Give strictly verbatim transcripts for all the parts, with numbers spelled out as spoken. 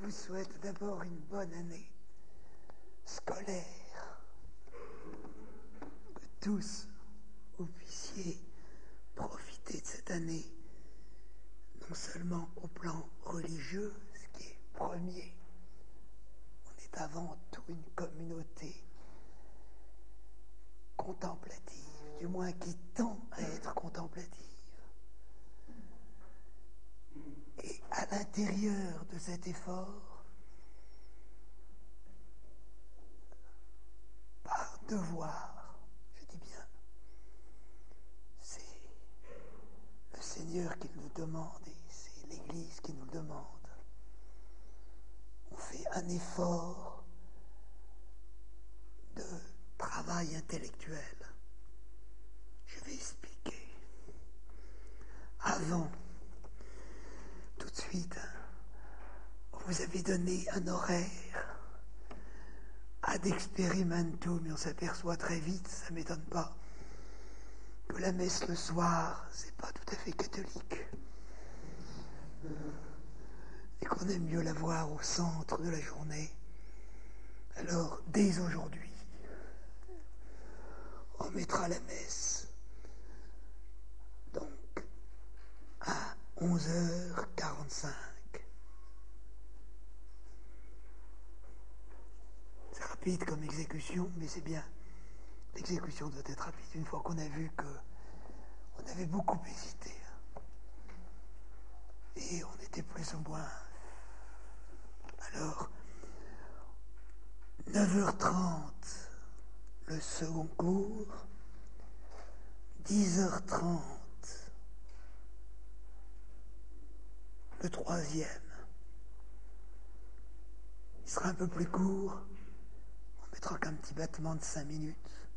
vous souhaite d'abord une bonne année scolaire, que tous vous puissiez profiter de cette année, non seulement au plan religieux, ce qui est premier, on est avant tout une communauté contemplative, du moins qui tend à être contemplative. Et à l'intérieur de cet effort, par devoir, je dis bien, c'est le Seigneur qui nous le demande et c'est l'Église qui nous le demande. On fait un effort de travail intellectuel. Je vais expliquer. Avant, tout de suite, vous avez donné un horaire ad experimentum, mais on s'aperçoit très vite, ça ne m'étonne pas, que la messe le soir, c'est pas tout à fait catholique. Et qu'on aime mieux la voir au centre de la journée. Alors, dès aujourd'hui, on mettra la messe, donc, à onze heures quarante-cinq. C'est rapide comme exécution, mais c'est bien. L'exécution doit être rapide, une fois qu'on a vu que on avait beaucoup hésité. Et on était plus ou moins... Alors, neuf heures trente, le second cours, dix heures trente, le troisième. Il sera un peu plus court, on mettra qu'un petit battement de cinq minutes.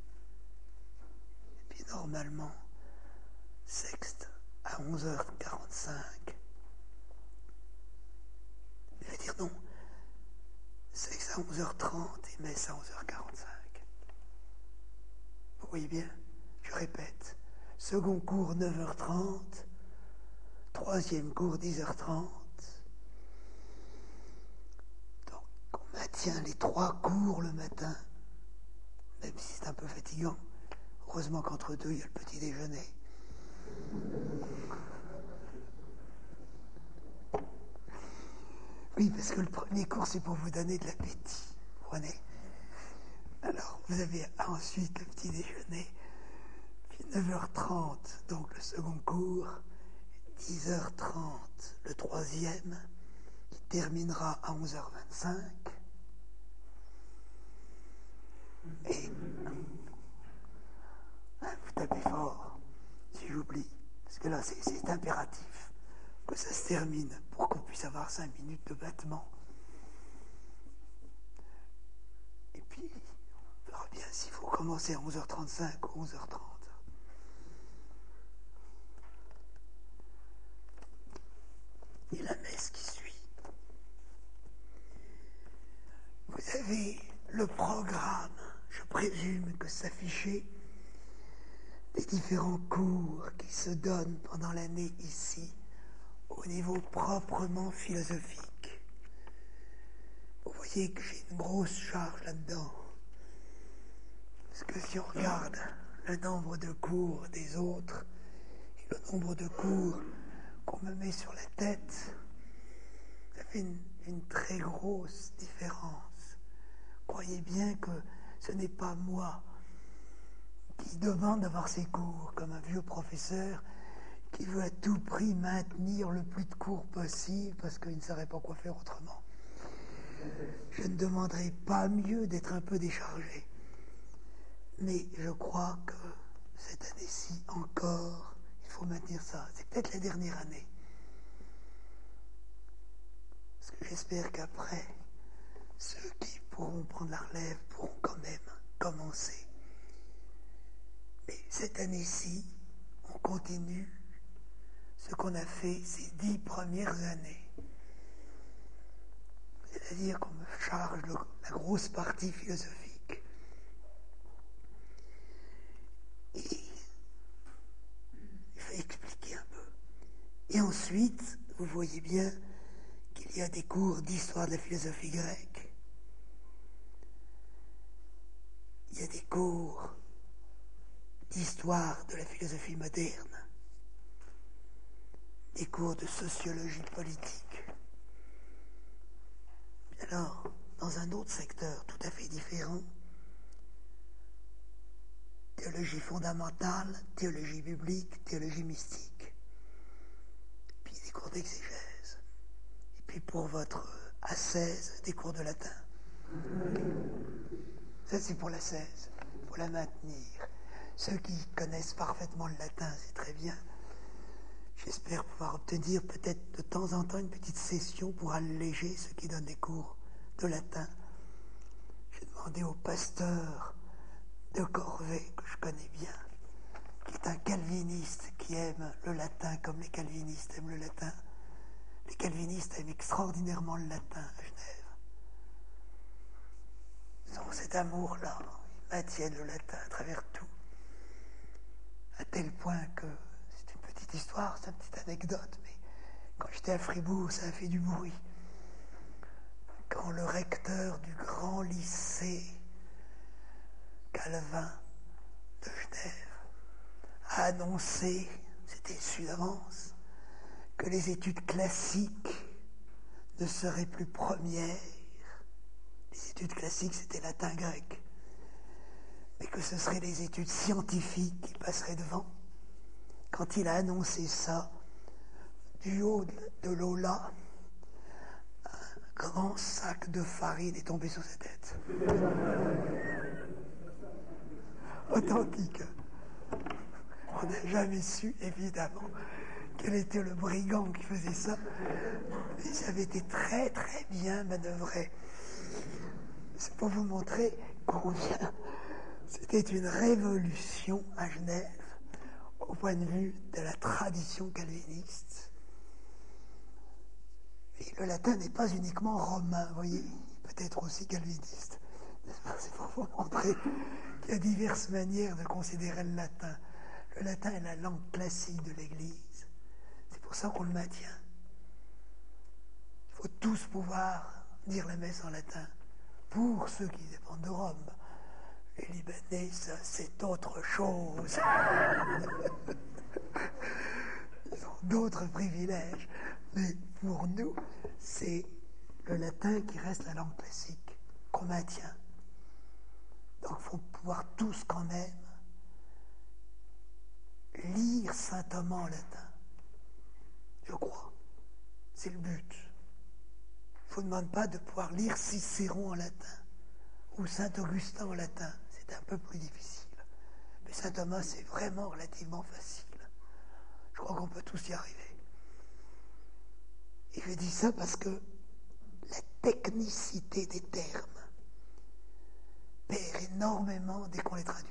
Et puis normalement, sexte à onze heures quarante-cinq. Je vais dire non, sexte à onze heures trente et messe à onze heures quarante-cinq. Vous voyez bien, je répète, second cours neuf heures trente, troisième cours dix heures trente. Donc on maintient les trois cours le matin, même si c'est un peu fatigant. Heureusement qu'entre deux, il y a le petit déjeuner. Oui, parce que le premier cours, c'est pour vous donner de l'appétit. Vous prenez. Alors, vous avez ensuite le petit déjeuner, puis neuf heures trente, donc le second cours, dix heures trente, le troisième, qui terminera à onze heures vingt-cinq. Et vous tapez fort, si j'oublie, parce que là, c'est, c'est impératif que ça se termine pour qu'on puisse avoir cinq minutes de battement. Et puis, on verra bien s'il faut commencer à onze heures trente-cinq ou onze heures trente. Et la messe qui suit. Vous avez le programme, je présume que s'affichait, des différents cours qui se donnent pendant l'année ici, au niveau proprement philosophique. Vous voyez que j'ai une grosse charge là-dedans. Parce que si on regarde le nombre de cours des autres et le nombre de cours qu'on me met sur la tête, ça fait une, une très grosse différence. Croyez bien que ce n'est pas moi qui demande d'avoir ces cours comme un vieux professeur qui veut à tout prix maintenir le plus de cours possible parce qu'il ne saurait pas quoi faire autrement. Je ne demanderai pas mieux d'être un peu déchargé. Mais je crois que cette année-ci encore, il faut maintenir ça. C'est peut-être la dernière année. Parce que j'espère qu'après, ceux qui pourront prendre la relève pourront quand même commencer. Mais cette année-ci, on continue ce qu'on a fait ces dix premières années. C'est-à-dire qu'on me charge le, la grosse partie philosophique. Et je vais expliquer un peu. Et ensuite, vous voyez bien qu'il il y a des cours d'histoire de la philosophie grecque. Il y a des cours d'histoire de la philosophie moderne. Des cours de sociologie politique. Alors, dans un autre secteur tout à fait différent, théologie fondamentale, théologie biblique, théologie mystique. Puis des cours d'exégèse. Et puis pour votre A seize, des cours de latin. Ça, c'est pour la seize. Il faut la maintenir. Ceux qui connaissent parfaitement le latin, c'est très bien. J'espère pouvoir obtenir peut-être de temps en temps une petite session pour alléger ceux qui donnent des cours de latin. J'ai demandé au pasteur de Corvée, que je connais bien, qui est un calviniste qui aime le latin comme les calvinistes aiment le latin. Les calvinistes aiment extraordinairement le latin à Genève. Ils ont cet amour-là, ils maintiennent le latin à travers tout, à tel point que c'est une petite histoire, c'est une petite anecdote, mais quand j'étais à Fribourg, ça a fait du bruit. Quand le recteur du grand lycée Calvin de Genève a annoncé, c'était su d'avance, que les études classiques ne seraient plus premières. Les études classiques, c'était latin-grec. Mais que ce seraient les études scientifiques qui passeraient devant. Quand il a annoncé ça, du haut de l'Ola, un grand sac de farine est tombé sur sa tête. Authentique. On n'a jamais su, évidemment, quel était le brigand qui faisait ça. Mais ça avait été très, très bien manœuvré. C'est pour vous montrer combien c'était une révolution à Genève au point de vue de la tradition calviniste. Et le latin n'est pas uniquement romain, vous voyez, peut-être aussi calviniste. C'est pour vous montrer qu'il y a diverses manières de considérer le latin. Le latin est la langue classique de l'Église. C'est pour ça qu'on le maintient. Il faut tous pouvoir dire la messe en latin. Pour ceux qui dépendent de Rome. Les Libanais, ça, c'est autre chose. Ils ont d'autres privilèges. Mais pour nous, c'est le latin qui reste la langue classique qu'on maintient. Donc il faut pouvoir tous quand même lire Saint Thomas en latin. Je crois. C'est le but. Il ne vous demande pas de pouvoir lire Cicéron en latin ou Saint Augustin en latin. C'est un peu plus difficile. Mais Saint Thomas, c'est vraiment relativement facile. Je crois qu'on peut tous y arriver. Et je dis ça parce que la technicité des termes perd énormément dès qu'on les traduit.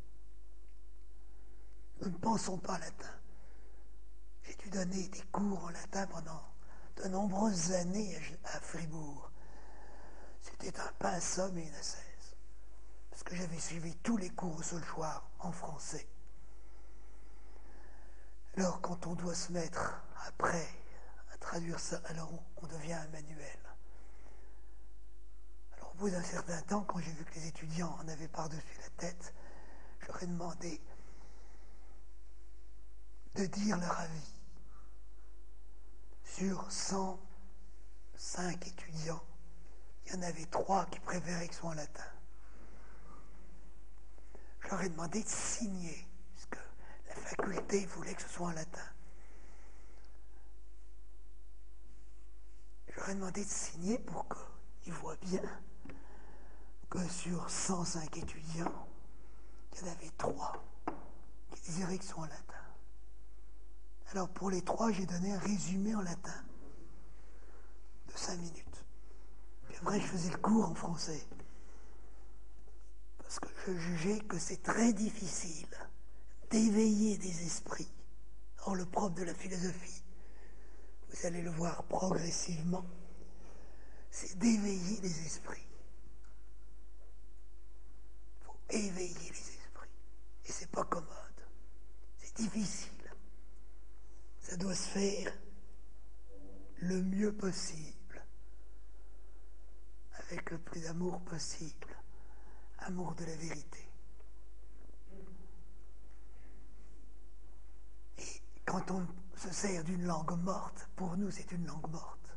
Nous ne pensons pas en latin. J'ai dû donner des cours en latin pendant de nombreuses années à Fribourg. C'était un pinsomme et une ascèse. Parce que j'avais suivi tous les cours au Solchoir en français. Alors, quand on doit se mettre après à traduire ça, alors on, on devient un manuel. Alors, au bout d'un certain temps, quand j'ai vu que les étudiants en avaient par-dessus la tête, je leur ai demandé de dire leur avis. Sur cent cinq étudiants, il y en avait trois qui préféraient que ce soit en latin. Je leur ai demandé de signer, parce que la faculté voulait que ce soit en latin. Je leur ai demandé de signer pour qu'ils voient bien que sur cent cinq étudiants, il y en avait trois qui désiraient que ce soit en latin. Alors pour les trois, j'ai donné un résumé en latin de cinq minutes. Puis après, je faisais le cours en français. Parce que je jugeais que c'est très difficile d'éveiller des esprits. Or, le propre de la philosophie, vous allez le voir progressivement, c'est d'éveiller les esprits. Il faut éveiller les esprits. Et c'est pas commode. C'est difficile. Ça doit se faire le mieux possible. avec le plus d'amour possible, amour de la vérité. Et quand on se sert d'une langue morte, pour nous c'est une langue morte.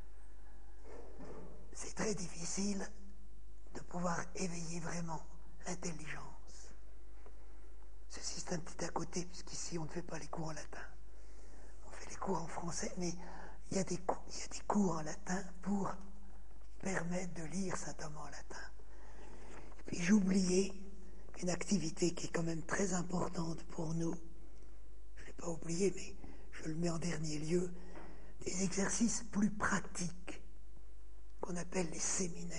C'est très difficile de pouvoir éveiller vraiment l'intelligence. Ceci c'est un petit à côté, puisqu'ici on ne fait pas les cours en latin. On fait les cours en français, mais il y a des cours, il y a des cours en latin pour permettre de lire saint Thomas en latin. Et puis j'oubliais une activité qui est quand même très importante pour nous. Je ne l'ai pas oublié, mais je le mets en dernier lieu. Des exercices plus pratiques qu'on appelle les séminaires.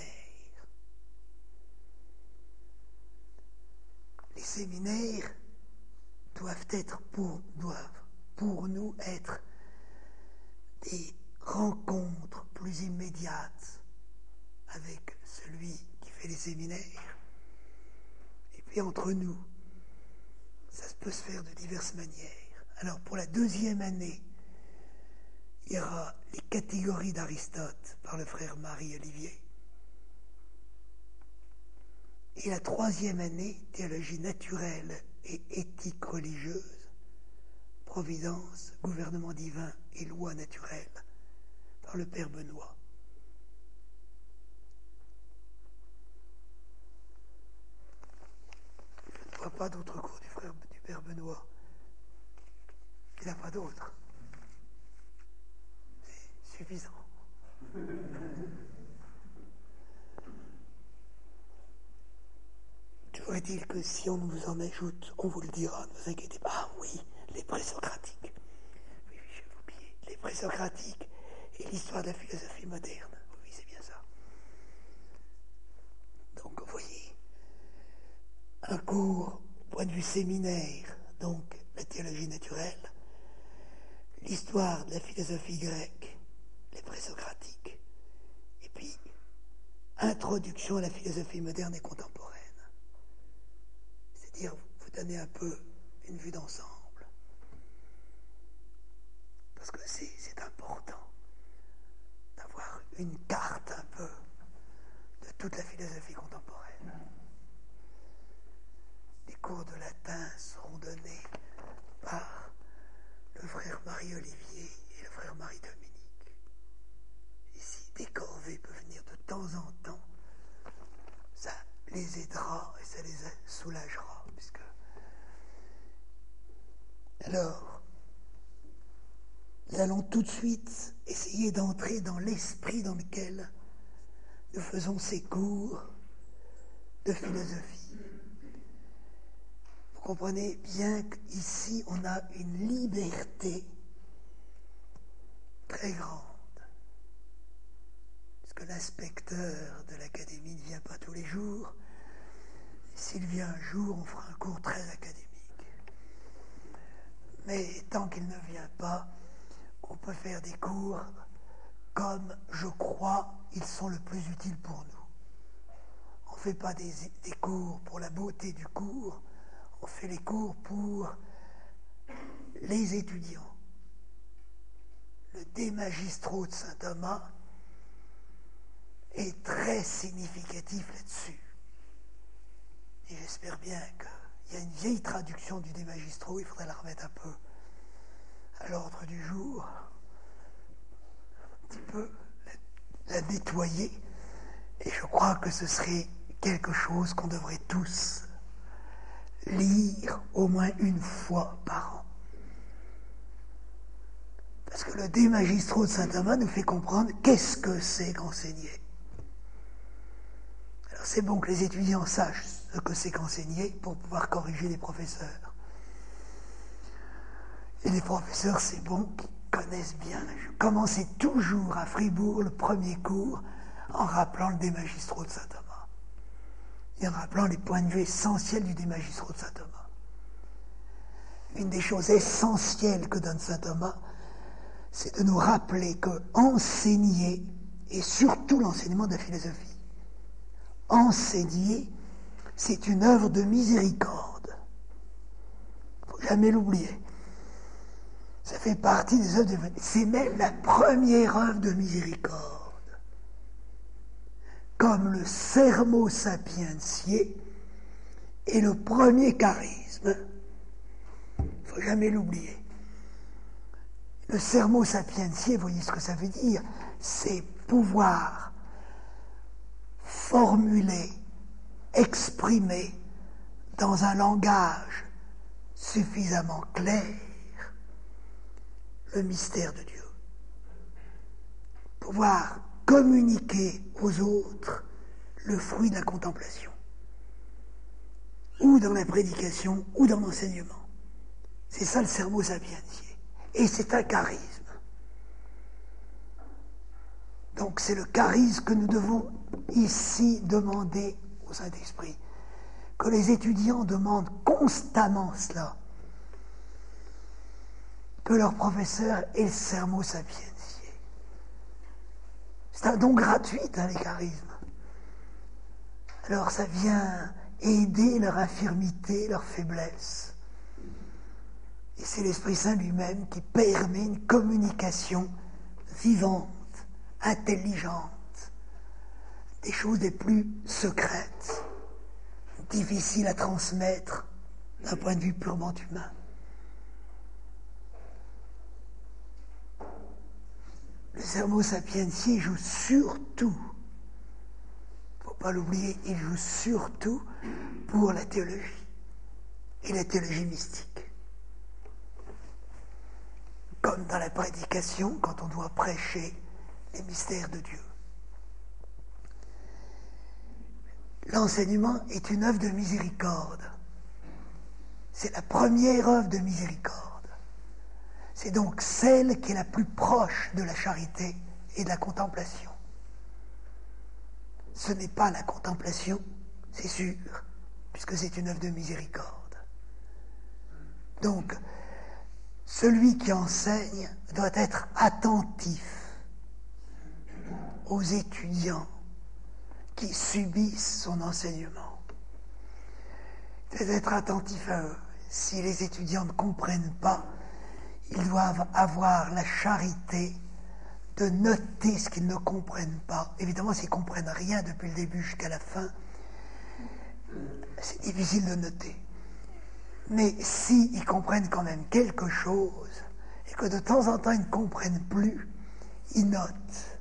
Les séminaires doivent être pour, doivent pour nous être des rencontres plus immédiates avec celui qui fait les séminaires. Et puis entre nous, ça peut se faire de diverses manières. Alors pour la deuxième année, il y aura les catégories d'Aristote par le frère Marie-Olivier. Et la troisième année, théologie naturelle et éthique religieuse, providence, gouvernement divin et loi naturelle, par le Père Benoît. Je ne vois pas d'autres cours du, frère, du Père Benoît. Il n'y en a pas d'autres. C'est suffisant. Toujours est-il que si on nous en ajoute, on vous le dira, ne vous inquiétez pas. Ah oui, les présocratiques. Oui, oui, j'ai oublié. Les présocratiques et l'histoire de la philosophie moderne. Oui, oui, c'est bien ça. Donc, vous voyez, un cours, point de vue séminaire, donc la théologie naturelle, l'histoire de la philosophie grecque, les présocratiques, et puis introduction à la philosophie moderne et contemporaine. C'est-à-dire, vous donner un peu une vue d'ensemble. Parce que c'est, c'est important d'avoir une carte un peu de toute la philosophie contemporaine. Les cours de latin seront donnés par le frère Marie-Olivier et le frère Marie-Dominique. Et si des corvées peuvent venir de temps en temps, ça les aidera et ça les soulagera. Puisque... Alors, nous allons tout de suite essayer d'entrer dans l'esprit dans lequel nous faisons ces cours de philosophie. Vous comprenez bien qu'ici, on a une liberté très grande. Parce que l'inspecteur de l'académie ne vient pas tous les jours. S'il vient un jour, on fera un cours très académique. Mais tant qu'il ne vient pas, on peut faire des cours comme, je crois, ils sont le plus utiles pour nous. On ne fait pas des, des cours pour la beauté du cours, on fait les cours pour les étudiants. Le De Magistro de saint Thomas est très significatif là-dessus. Et j'espère bien qu'il y a une vieille traduction du De Magistro, il faudrait la remettre un peu à l'ordre du jour, un petit peu la, la nettoyer, et je crois que ce serait quelque chose qu'on devrait tous lire au moins une fois par an. Parce que le De Magistro de saint Thomas nous fait comprendre qu'est-ce que c'est qu'enseigner. Alors c'est bon que les étudiants sachent ce que c'est qu'enseigner pour pouvoir corriger les professeurs. Et les professeurs, c'est bon qu'ils connaissent bien. Je commençais toujours à Fribourg le premier cours en rappelant le De Magistro de saint Thomas. Et en rappelant les points de vue essentiels du De Magistro de saint Thomas. Une des choses essentielles que donne saint Thomas, c'est de nous rappeler que enseigner, et surtout l'enseignement de la philosophie, enseigner, c'est une œuvre de miséricorde. Il ne faut jamais l'oublier. Ça fait partie des œuvres de... C'est même la première œuvre de miséricorde. comme le sermo sapientiae est le premier charisme. Il ne faut jamais l'oublier. Le sermo sapientiae, vous voyez ce que ça veut dire? C'est pouvoir formuler, exprimer dans un langage suffisamment clair le mystère de Dieu. Pouvoir communiquer aux autres le fruit de la contemplation, ou dans la prédication, ou dans l'enseignement. C'est ça le sermo sapientiae. Et c'est un charisme. Donc c'est le charisme que nous devons ici demander au Saint-Esprit. Que les étudiants demandent constamment cela. Que leur professeur ait le sermo sapientiae. C'est un don gratuit, hein, les charismes. Alors ça vient aider leur infirmité, leur faiblesse. Et c'est l'Esprit Saint lui-même qui permet une communication vivante, intelligente, des choses les plus secrètes, difficiles à transmettre d'un point de vue purement humain. Le sermo sapientiae joue surtout, il ne faut pas l'oublier, il joue surtout pour la théologie et la théologie mystique. Comme dans la prédication, quand on doit prêcher les mystères de Dieu. L'enseignement est une œuvre de miséricorde. C'est la première œuvre de miséricorde. C'est donc celle qui est la plus proche de la charité et de la contemplation. Ce n'est pas la contemplation, c'est sûr, puisque c'est une œuvre de miséricorde. Donc, celui qui enseigne doit être attentif aux étudiants qui subissent son enseignement. Il doit être attentif à eux. Si les étudiants ne comprennent pas, ils doivent avoir la charité de noter ce qu'ils ne comprennent pas. Évidemment, s'ils ne comprennent rien depuis le début jusqu'à la fin, c'est difficile de noter. Mais s'ils comprennent quand même quelque chose, et que de temps en temps ils ne comprennent plus, ils notent.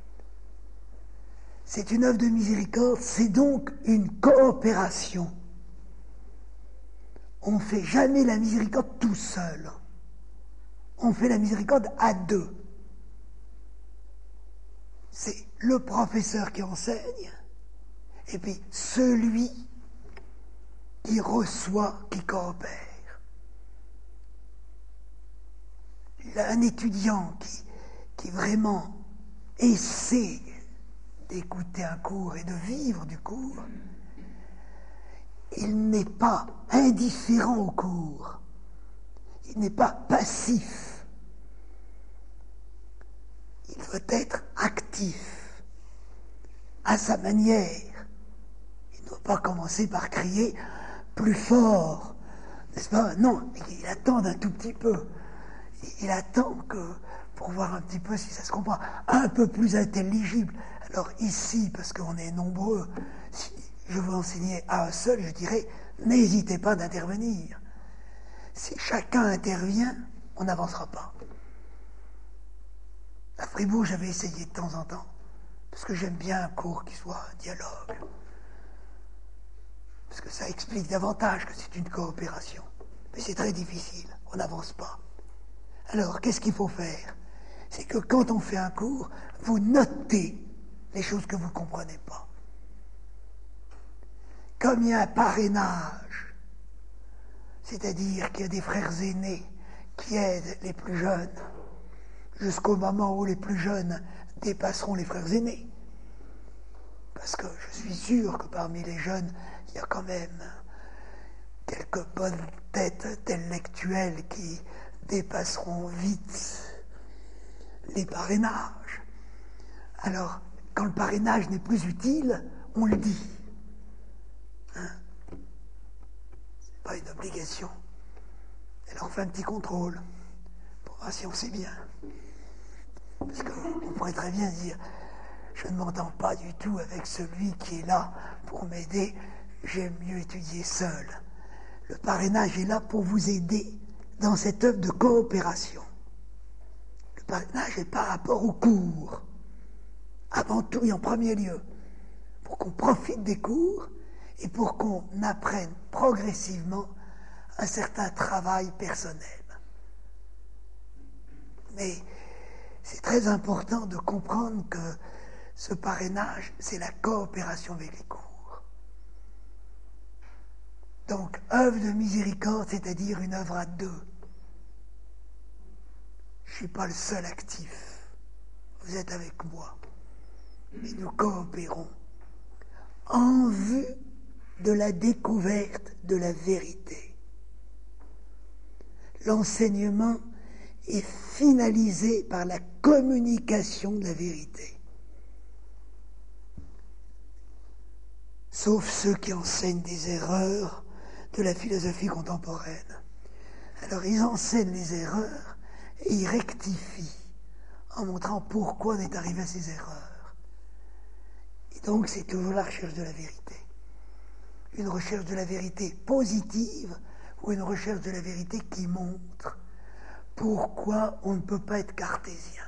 C'est une œuvre de miséricorde, c'est donc une coopération. On ne fait jamais la miséricorde tout seul. On fait la miséricorde à deux. C'est le professeur qui enseigne, et puis celui qui reçoit, qui coopère. Un étudiant qui, qui vraiment essaie d'écouter un cours et de vivre du cours, il n'est pas indifférent au cours, il n'est pas passif. Il doit être actif, à sa manière. Il ne doit pas commencer par crier plus fort, n'est-ce pas? Non, il attend un tout petit peu. Il attend que, pour voir un petit peu si ça se comprend, un peu plus intelligible. Alors ici, parce qu'on est nombreux, si je veux enseigner à un seul, je dirais, n'hésitez pas d'intervenir. Si chacun intervient, on n'avancera pas. À Fribourg, j'avais essayé de temps en temps, parce que j'aime bien un cours qui soit un dialogue. Parce que ça explique davantage que c'est une coopération. Mais c'est très difficile, on n'avance pas. Alors, qu'est-ce qu'il faut faire? C'est que quand on fait un cours, vous notez les choses que vous ne comprenez pas. Comme il y a un parrainage, c'est-à-dire qu'il y a des frères aînés qui aident les plus jeunes, jusqu'au moment où les plus jeunes dépasseront les frères aînés. Parce que je suis sûr que parmi les jeunes, il y a quand même quelques bonnes têtes intellectuelles qui dépasseront vite les parrainages. Alors, quand le parrainage n'est plus utile, on le dit. Hein? C'est pas une obligation. Alors on fait un petit contrôle pour voir si on sait bien. Parce qu'on pourrait très bien dire, je ne m'entends pas du tout avec celui qui est là pour m'aider, j'aime mieux étudier seul. Le parrainage est là pour vous aider dans cette œuvre de coopération. Le parrainage est par rapport aux cours, avant tout et en premier lieu, pour qu'on profite des cours et pour qu'on apprenne progressivement un certain travail personnel. Mais c'est très important de comprendre que ce parrainage, c'est la coopération avec les cours. Donc, œuvre de miséricorde, c'est-à-dire une œuvre à deux. Je ne suis pas le seul actif. Vous êtes avec moi. Mais nous coopérons en vue de la découverte de la vérité. L'enseignement est finalisé par la communication de la vérité. Sauf ceux qui enseignent des erreurs de la philosophie contemporaine. Alors ils enseignent les erreurs et ils rectifient en montrant pourquoi on est arrivé à ces erreurs. Et donc c'est toujours la recherche de la vérité. Une recherche de la vérité positive ou une recherche de la vérité qui montre pourquoi on ne peut pas être cartésien,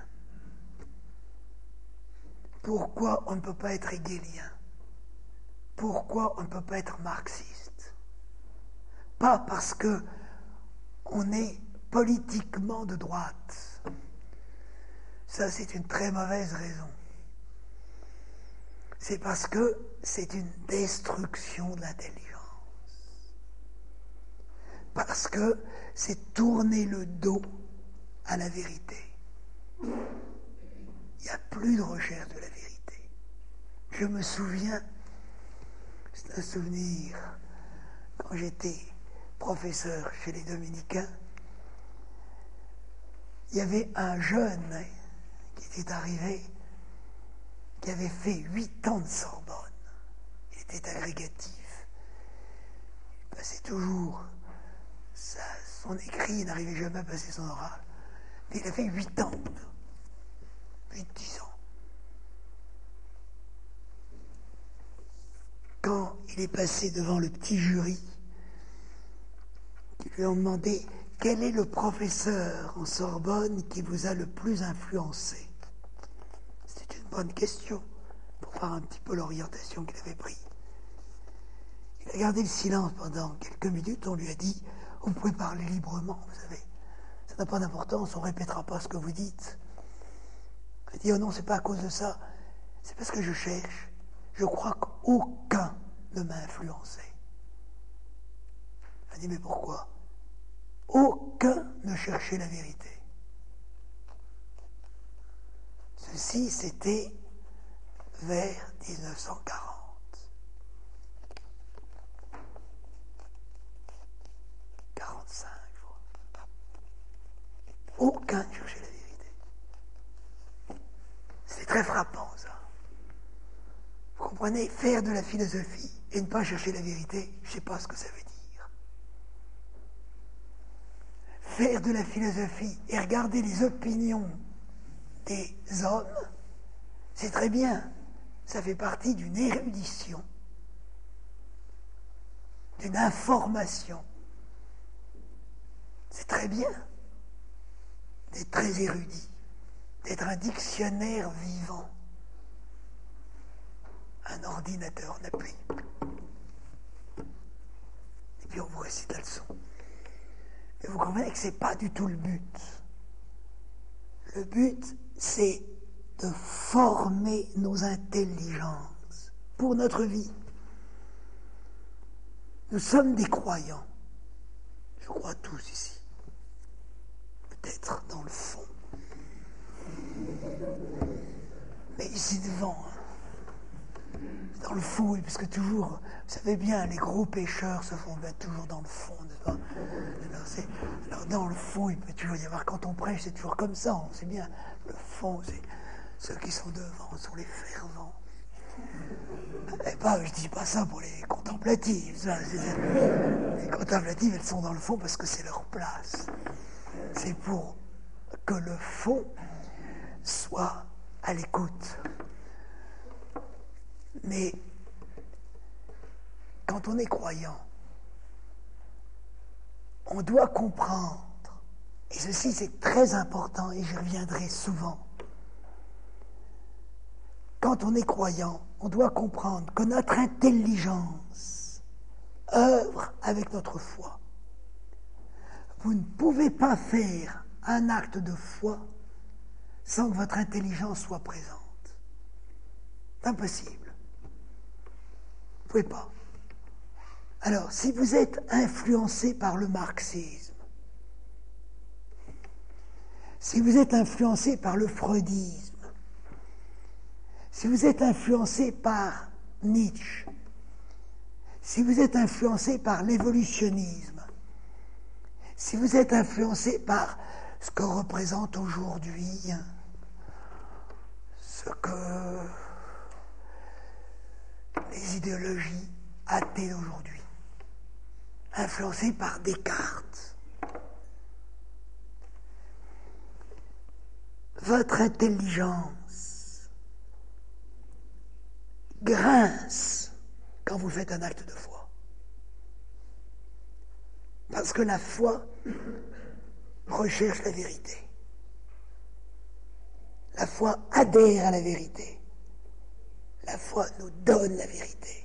pourquoi on ne peut pas être hégélien, pourquoi on ne peut pas être marxiste. Pas parce que on est politiquement de droite. Ça, c'est une très mauvaise raison. C'est parce que c'est une destruction de l'intelligence. Parce que c'est tourner le dos à la vérité. Il n'y a plus de recherche de la vérité. Je me souviens, c'est un souvenir, quand j'étais professeur chez les Dominicains, il y avait un jeune hein, qui était arrivé, qui avait fait huit ans de Sorbonne. Il était agrégatif. Il passait toujours sa, son écrit, il n'arrivait jamais à passer son oral. Mais il a fait huit ans. huit dix ans. Quand il est passé devant le petit jury, qui lui ont demandé quel est le professeur en Sorbonne qui vous a le plus influencé. C'était une bonne question pour voir un petit peu l'orientation qu'il avait prise. Il a gardé le silence pendant quelques minutes. On lui a dit « Vous pouvez parler librement, vous savez. Ça n'a pas d'importance, on ne répétera pas ce que vous dites. » Il a dit « Oh non, c'est pas à cause de ça. C'est parce que je cherche. Je crois qu'aucun ne m'a influencé. » Il a dit « Mais pourquoi ? Aucun ne cherchait la vérité. » Ceci, c'était vers dix-neuf cent quarante. quarante-cinq, je crois. Aucun ne cherchait la vérité. C'est très frappant, ça. Vous comprenez, faire de la philosophie et ne pas chercher la vérité, je ne sais pas ce que ça veut dire. Faire de la philosophie et regarder les opinions des hommes, c'est très bien. Ça fait partie d'une érudition, d'une information. C'est très bien d'être très érudit, d'être un dictionnaire vivant. Un ordinateur n'a plus. Et puis on vous récite la leçon. Mais vous comprenez que ce n'est pas du tout le but. Le but, c'est de former nos intelligences pour notre vie. Nous sommes des croyants. Je crois tous ici. Peut-être dans le fond. Mais ici devant, hein. Dans le fond, oui, parce que toujours, vous savez bien, les gros pécheurs se font bien toujours dans le fond, n'est-ce pas ? Alors, c'est, alors dans le fond, il peut toujours y avoir, quand on prêche, c'est toujours comme ça, on sait bien. Le fond, c'est ceux qui sont devant, sont les fervents. Et pas, je dis pas ça pour les contemplatives. Ça, c'est, les contemplatives, elles sont dans le fond parce que c'est leur place. C'est pour que le fond soit à l'écoute. Mais quand on est croyant, on doit comprendre, et ceci c'est très important et j'y reviendrai souvent, quand on est croyant, on doit comprendre que notre intelligence œuvre avec notre foi. Vous ne pouvez pas faire un acte de foi sans que votre intelligence soit présente. C'est impossible. Vous ne pouvez pas. Alors, si vous êtes influencé par le marxisme, si vous êtes influencé par le freudisme, si vous êtes influencé par Nietzsche, si vous êtes influencé par l'évolutionnisme, si vous êtes influencé par ce que représente aujourd'hui, ce que les idéologies athées d'aujourd'hui, influencé par Descartes, votre intelligence grince quand vous faites un acte de foi. Parce que la foi recherche la vérité. La foi adhère à la vérité. La foi nous donne la vérité.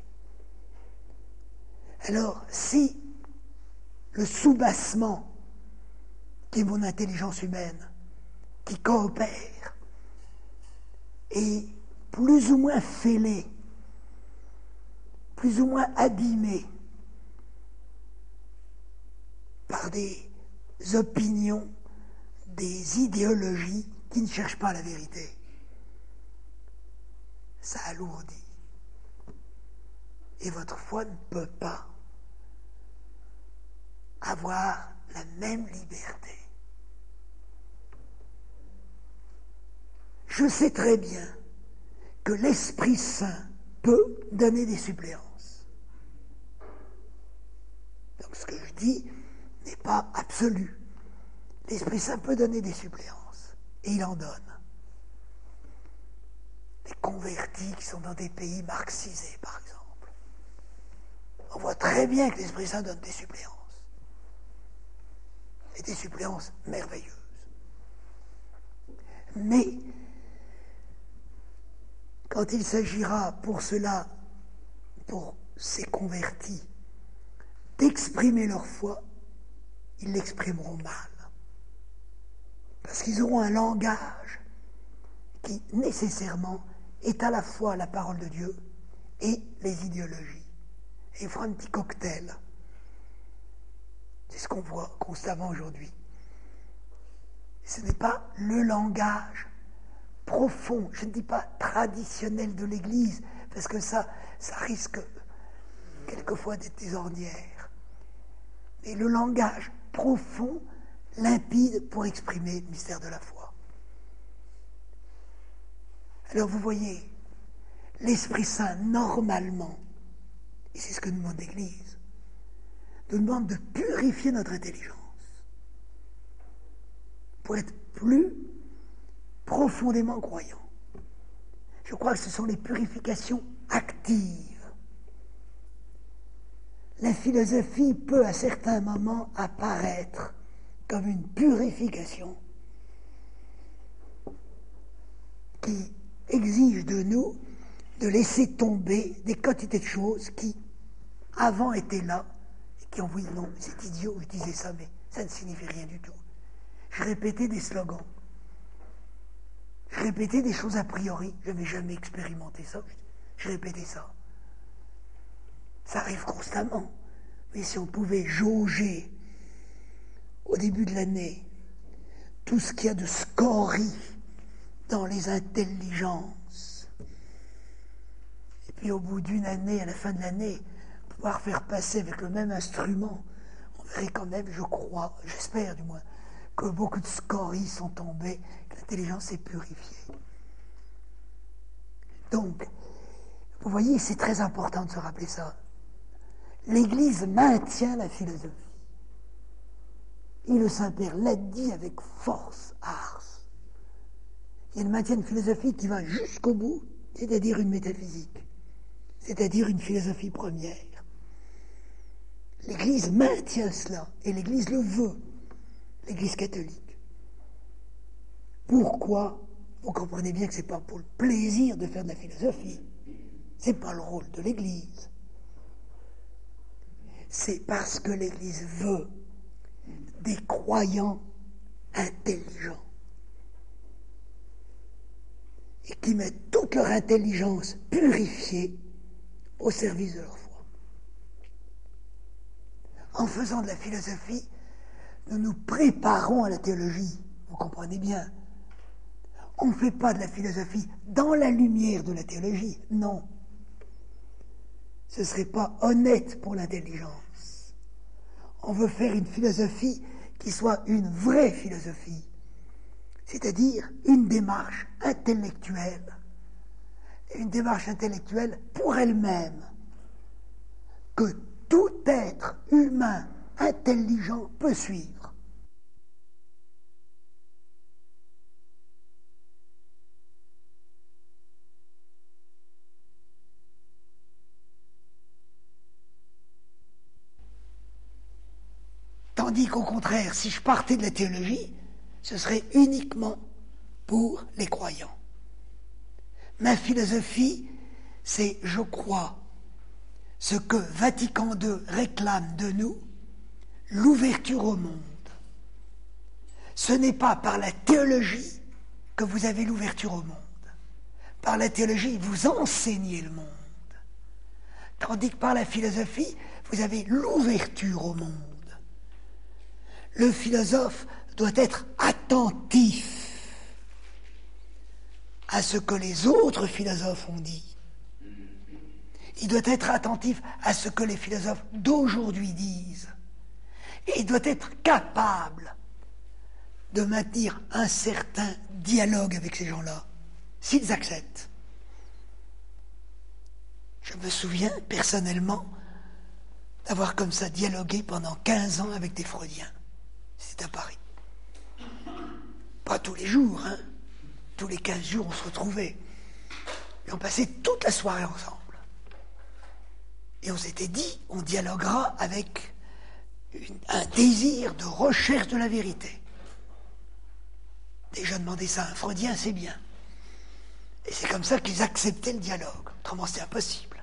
Alors, si le soubassement, qui est mon intelligence humaine, qui coopère, est plus ou moins fêlé, plus ou moins abîmé par des opinions, des idéologies qui ne cherchent pas la vérité, ça alourdit. Et votre foi ne peut pas avoir la même liberté. Je sais très bien que l'Esprit Saint peut donner des suppléances. Donc ce que je dis n'est pas absolu. L'Esprit Saint peut donner des suppléances, et il en donne. Les convertis qui sont dans des pays marxisés, par exemple. On voit très bien que l'Esprit Saint donne des suppléances. Et des suppléances merveilleuses. Mais, quand il s'agira pour cela, pour ces convertis, d'exprimer leur foi, ils l'exprimeront mal. Parce qu'ils auront un langage qui, nécessairement, est à la fois la parole de Dieu et les idéologies. Et il fera un petit cocktail. C'est ce qu'on voit constamment aujourd'hui. Ce n'est pas le langage profond, je ne dis pas traditionnel de l'Église, parce que ça, ça risque quelquefois d'être des ornières. Mais le langage profond, limpide, pour exprimer le mystère de la foi. Alors vous voyez, l'Esprit Saint, normalement, et c'est ce que nous demande l'Église, nous demande de purifier notre intelligence pour être plus profondément croyant. Je crois que ce sont les purifications actives. La philosophie peut à certains moments apparaître comme une purification qui exige de nous de laisser tomber des quantités de choses qui, avant, étaient là et qui ont dit non, c'est idiot, je disais ça, mais ça ne signifie rien du tout. Je répétais des slogans. Je répétais des choses a priori. Je n'avais jamais expérimenté ça. Je répétais ça. Ça arrive constamment. Mais si on pouvait jauger au début de l'année tout ce qu'il y a de scorie dans les intelligences, et puis au bout d'une année, à la fin de l'année, pouvoir faire passer avec le même instrument, on verrait quand même, je crois, j'espère du moins, que beaucoup de scories sont tombées, que l'intelligence est purifiée. Donc, vous voyez, c'est très important de se rappeler ça. L'Église maintient la philosophie. Et le Saint-Père l'a dit avec force à Ars. Il maintient une philosophie qui va jusqu'au bout, c'est-à-dire une métaphysique. c'est-à-dire une philosophie première. L'Église maintient cela, et l'Église le veut, l'Église catholique. Pourquoi? Vous comprenez bien que ce n'est pas pour le plaisir de faire de la philosophie. Ce n'est pas le rôle de l'Église. C'est parce que l'Église veut des croyants intelligents et qui mettent toute leur intelligence purifiée au service de leur foi. En faisant de la philosophie, nous nous préparons à la théologie. Vous comprenez bien. On ne fait pas de la philosophie dans la lumière de la théologie. Non. Ce ne serait pas honnête pour l'intelligence. On veut faire une philosophie qui soit une vraie philosophie, c'est-à-dire une démarche intellectuelle, une démarche intellectuelle pour elle-même, que tout être humain intelligent peut suivre. Tandis qu'au contraire, si je partais de la théologie, ce serait uniquement pour les croyants. Ma philosophie, c'est, je crois, ce que Vatican deux réclame de nous, l'ouverture au monde. Ce n'est pas par la théologie que vous avez l'ouverture au monde. Par la théologie, vous enseignez le monde. Tandis que par la philosophie, vous avez l'ouverture au monde. Le philosophe doit être attentif à ce que les autres philosophes ont dit. Il doit être attentif à ce que les philosophes d'aujourd'hui disent. Et il doit être capable de maintenir un certain dialogue avec ces gens-là, s'ils acceptent. Je me souviens personnellement d'avoir comme ça dialogué pendant quinze ans avec des Freudiens. C'est à Paris. Pas tous les jours, hein. Tous les quinze jours, on se retrouvait. Et on passait toute la soirée ensemble. Et on s'était dit, on dialoguera avec une, un désir de recherche de la vérité. Déjà demander ça à un Freudien, c'est bien. Et c'est comme ça qu'ils acceptaient le dialogue. Autrement, c'est impossible.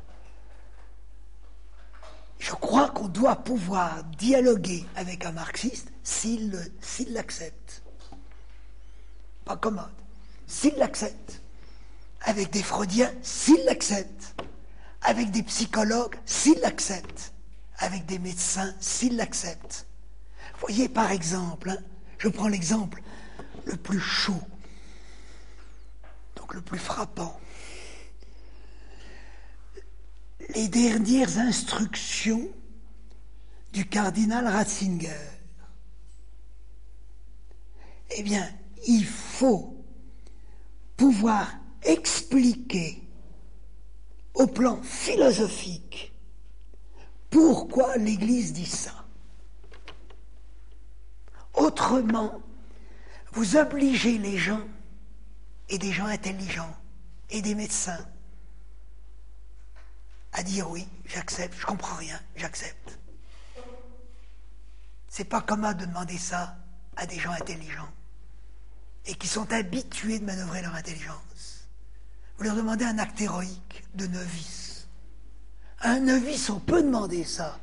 Je crois qu'on doit pouvoir dialoguer avec un marxiste s'il, le, s'il l'accepte. Pas commode. S'il l'accepte. Avec des Freudiens, s'il l'accepte. Avec des psychologues, s'il l'accepte. Avec des médecins, s'il l'accepte. Vous voyez, par exemple, hein, je prends l'exemple le plus chaud, donc le plus frappant. Les dernières instructions du cardinal Ratzinger. Eh bien, il faut pouvoir expliquer au plan philosophique pourquoi l'Église dit ça. Autrement, vous obligez les gens, et des gens intelligents, et des médecins, à dire oui, j'accepte, je comprends rien, j'accepte. C'est pas commode de demander ça à des gens intelligents et qui sont habitués de manœuvrer leur intelligence. Vous leur demandez un acte héroïque de novice. À un novice, on peut demander ça.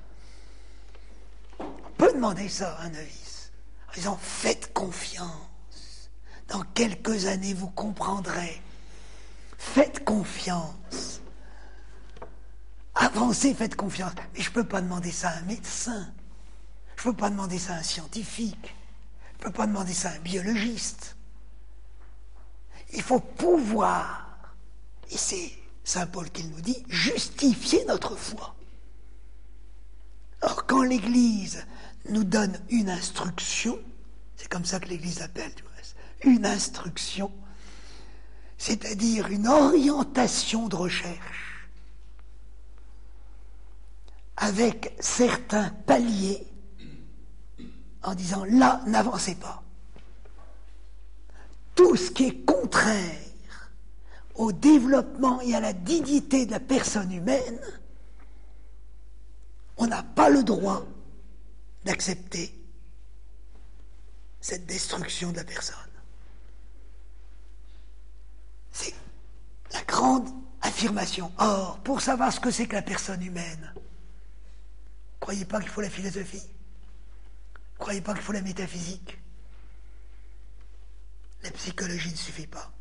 On peut demander ça à un novice. En disant, faites confiance. Dans quelques années, vous comprendrez. Faites confiance. Avancez, faites confiance. Mais je ne peux pas demander ça à un médecin. Je ne peux pas demander ça à un scientifique. Je ne peux pas demander ça à un biologiste. Il faut pouvoir, et c'est Saint Paul qui nous dit, justifier notre foi. Or, quand l'Église nous donne une instruction, c'est comme ça que l'Église l'appelle, du reste, une instruction, c'est-à-dire une orientation de recherche, avec certains paliers, en disant, là, n'avancez pas. Tout ce qui est contraire au développement et à la dignité de la personne humaine, on n'a pas le droit d'accepter cette destruction de la personne. C'est la grande affirmation. Or, pour savoir ce que c'est que la personne humaine, croyez pas qu'il faut la philosophie, croyez pas qu'il faut la métaphysique. La psychologie ne suffit pas.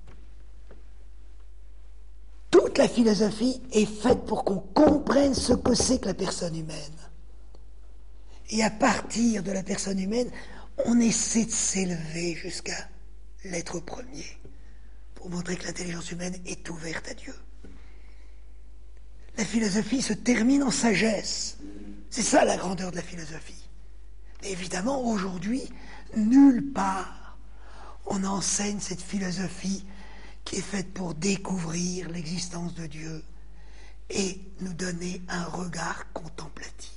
Toute la philosophie est faite pour qu'on comprenne ce que c'est que la personne humaine. Et à partir de la personne humaine, on essaie de s'élever jusqu'à l'être premier, pour montrer que l'intelligence humaine est ouverte à Dieu. La philosophie se termine en sagesse. C'est ça la grandeur de la philosophie. Mais évidemment, aujourd'hui, nulle part on enseigne cette philosophie qui est faite pour découvrir l'existence de Dieu et nous donner un regard contemplatif.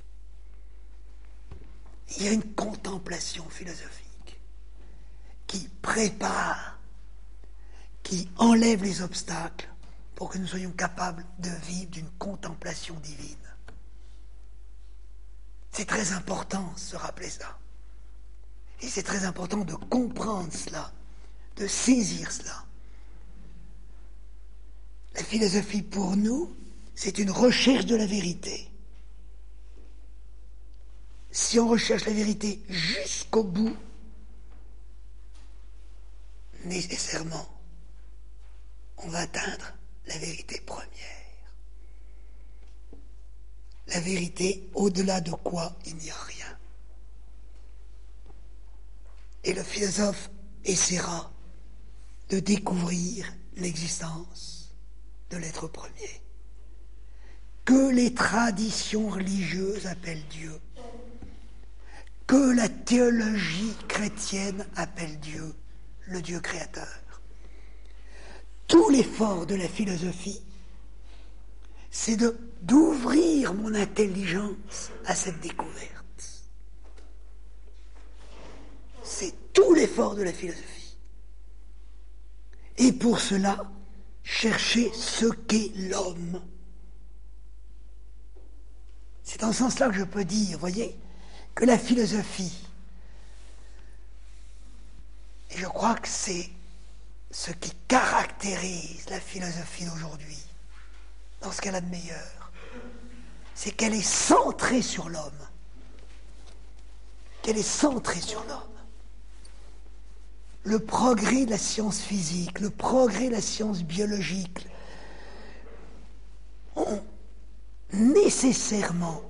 Il y a une contemplation philosophique qui prépare, qui enlève les obstacles pour que nous soyons capables de vivre d'une contemplation divine. C'est très important de se rappeler ça. Et c'est très important de comprendre cela, de saisir cela. La philosophie, pour nous, c'est une recherche de la vérité. Si on recherche la vérité jusqu'au bout, nécessairement, on va atteindre la vérité première. La vérité au-delà de quoi il n'y a rien. Et le philosophe essaiera de découvrir l'existence de l'être premier, que les traditions religieuses appellent Dieu, que la théologie chrétienne appelle Dieu, le Dieu créateur. Tout l'effort de la philosophie, c'est de, d'ouvrir mon intelligence à cette découverte. C'est tout l'effort de la philosophie. Et pour cela, chercher ce qu'est l'homme. C'est dans ce sens-là que je peux dire, voyez, que la philosophie, et je crois que c'est ce qui caractérise la philosophie d'aujourd'hui, dans ce qu'elle a de meilleur, c'est qu'elle est centrée sur l'homme. Qu'elle est centrée sur l'homme. Le progrès de la science physique, le progrès de la science biologique ont nécessairement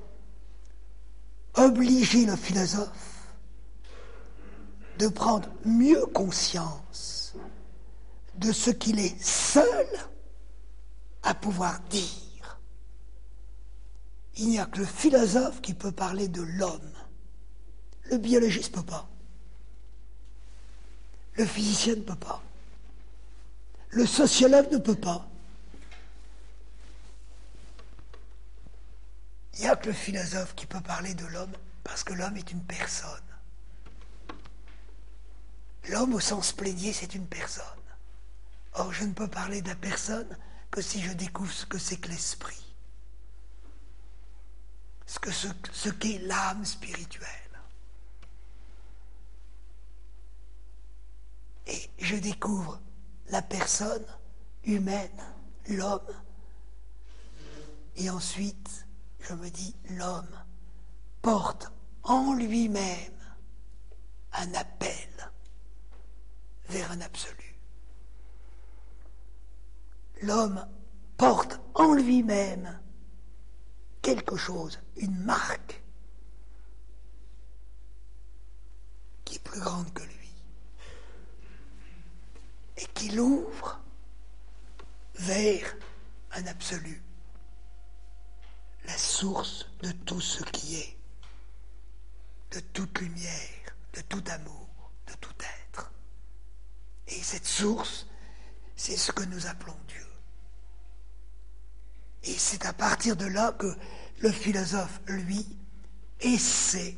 obligé le philosophe de prendre mieux conscience de ce qu'il est seul à pouvoir dire. Il n'y a que le philosophe qui peut parler de l'homme. Le biologiste ne peut pas. Le physicien ne peut pas. Le sociologue ne peut pas. Il n'y a que le philosophe qui peut parler de l'homme parce que l'homme est une personne. L'homme au sens plénier, c'est une personne. Or, je ne peux parler de la personne que si je découvre ce que c'est que l'esprit. Ce, que ce, ce qu'est l'âme spirituelle. Et je découvre la personne humaine, l'homme. Et ensuite, je me dis, l'homme porte en lui-même un appel vers un absolu. L'homme porte en lui-même quelque chose, une marque qui est plus grande que lui et qui l'ouvre vers un absolu, la source de tout ce qui est, de toute lumière, de tout amour, de tout être. Et cette source, c'est ce que nous appelons Dieu. Et c'est à partir de là que le philosophe, lui, essaie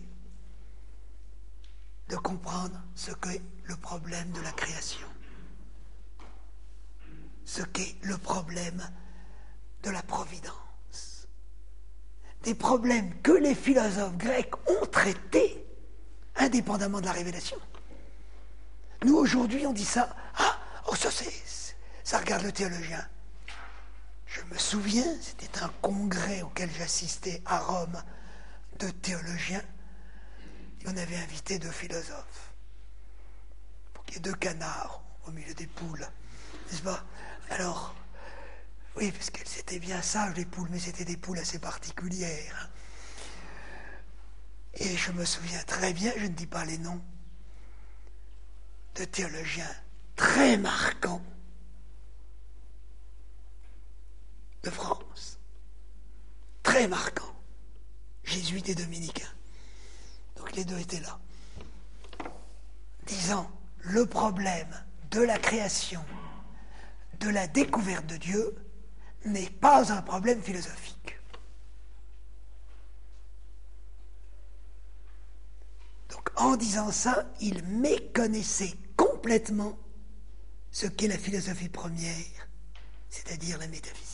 de comprendre ce qu'est le problème de la création. ce qu'est le problème de la providence. Des problèmes que les philosophes grecs ont traités indépendamment de la révélation. Nous, aujourd'hui, on dit ça, ah, oh, ça, c'est, ça regarde le théologien. Je me souviens, c'était un congrès auquel j'assistais à Rome de théologiens, et on avait invité deux philosophes, pour qu'il y ait deux canards au milieu des poules, n'est-ce pas? Alors, oui, parce qu'elles étaient bien sages, les poules, mais c'était des poules assez particulières. Et je me souviens très bien, je ne dis pas les noms, de théologiens très marquants de France, très marquants, jésuites et dominicains. Donc les deux étaient là, disant le problème de la création, de la découverte de Dieu, n'est pas un problème philosophique. Donc en disant ça, il méconnaissait complètement ce qu'est la philosophie première, c'est-à-dire la métaphysique.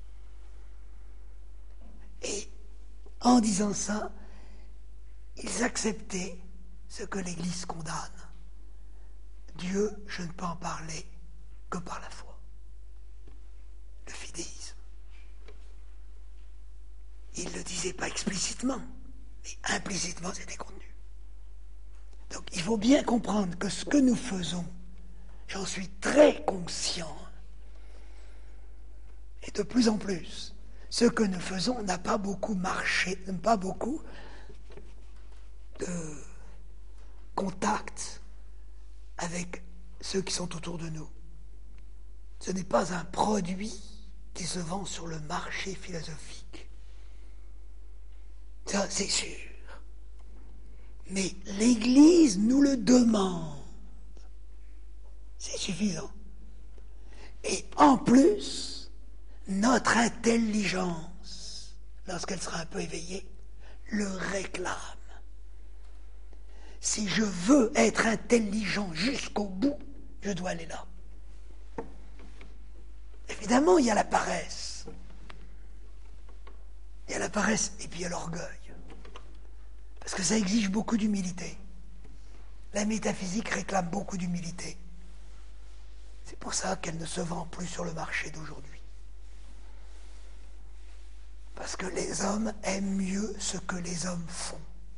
Et en disant ça, ils acceptaient ce que l'Église condamne. Dieu, je ne peux en parler que par la foi. Le fidéisme. Il ne le disait pas explicitement, mais implicitement c'était contenu. Donc il faut bien comprendre que ce que nous faisons, j'en suis très conscient, et de plus en plus, ce que nous faisons n'a pas beaucoup marché, n'a pas beaucoup de contact avec ceux qui sont autour de nous. Ce n'est pas un produit qui se vend sur le marché philosophique. Ça, c'est sûr. Mais l'Église nous le demande. C'est suffisant. Et en plus, notre intelligence, lorsqu'elle sera un peu éveillée, le réclame. Si je veux être intelligent jusqu'au bout, je dois aller là. Évidemment, il y a la paresse. Il y a la paresse et puis il y a l'orgueil. Parce que ça exige beaucoup d'humilité. La métaphysique réclame beaucoup d'humilité. C'est pour ça qu'elle ne se vend plus sur le marché d'aujourd'hui. Parce que les hommes aiment mieux ce que les hommes font.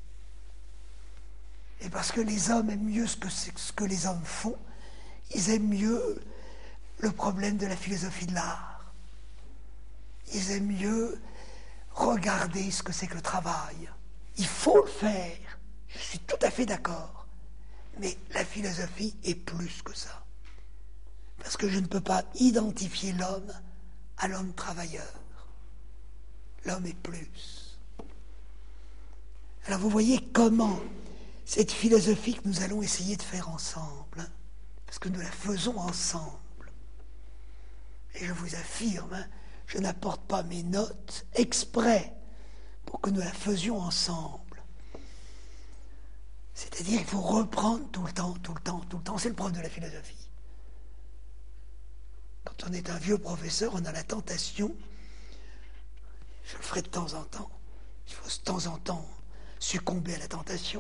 Et parce que les hommes aiment mieux ce que, ce que les hommes font, ils aiment mieux le problème de la philosophie de l'art. Ils aiment mieux regarder ce que c'est que le travail. Il faut le faire, je suis tout à fait d'accord. Mais la philosophie est plus que ça. Parce que je ne peux pas identifier l'homme à l'homme travailleur. L'homme est plus. Alors vous voyez comment cette philosophie que nous allons essayer de faire ensemble, hein, parce que nous la faisons ensemble, et je vous affirme, hein, je n'apporte pas mes notes exprès pour que nous la faisions ensemble. C'est-à-dire qu'il faut reprendre tout le temps, tout le temps, tout le temps. C'est le problème de la philosophie. Quand on est un vieux professeur, on a la tentation, je le ferai de temps en temps, il faut de temps en temps succomber à la tentation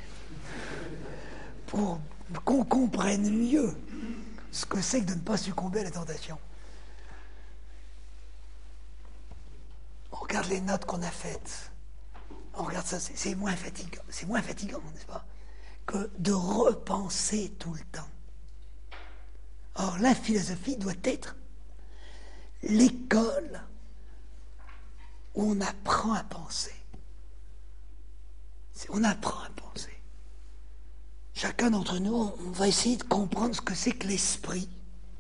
pour qu'on comprenne mieux ce que c'est que de ne pas succomber à la tentation. On regarde les notes qu'on a faites, on regarde ça, c'est, c'est moins fatigant, c'est moins fatigant, n'est-ce pas, que de repenser tout le temps. Or, la philosophie doit être l'école où on apprend à penser. On apprend à penser. Chacun d'entre nous, on va essayer de comprendre ce que c'est que l'esprit.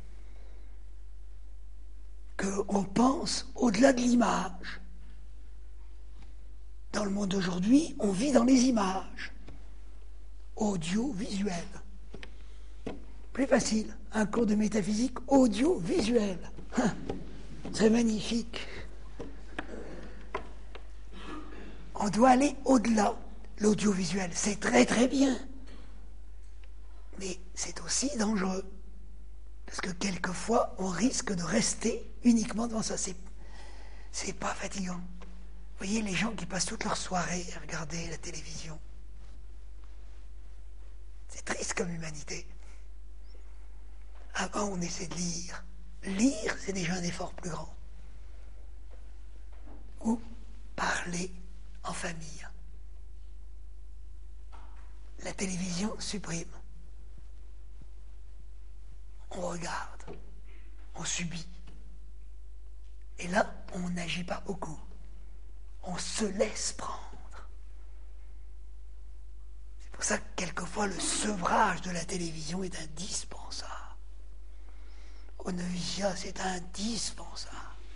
Qu'on pense au-delà de l'image. Dans le monde d'aujourd'hui, on vit dans les images. Audiovisuel. Plus facile. Un cours de métaphysique audiovisuel. Hein, c'est magnifique. On doit aller au-delà. L'audiovisuel, c'est très très bien. Mais c'est aussi dangereux. Parce que quelquefois, on risque de rester uniquement devant ça. C'est, c'est pas fatigant. Vous voyez les gens qui passent toute leur soirée à regarder la télévision. C'est triste comme humanité. Avant, on essaie de lire. Lire, c'est déjà un effort plus grand. Ou parler en famille. La télévision supprime. On regarde, on subit. Et là, on n'agit pas beaucoup. On se laisse prendre. C'est pour ça que quelquefois le sevrage de la télévision est indispensable. Au noviciat, c'est indispensable.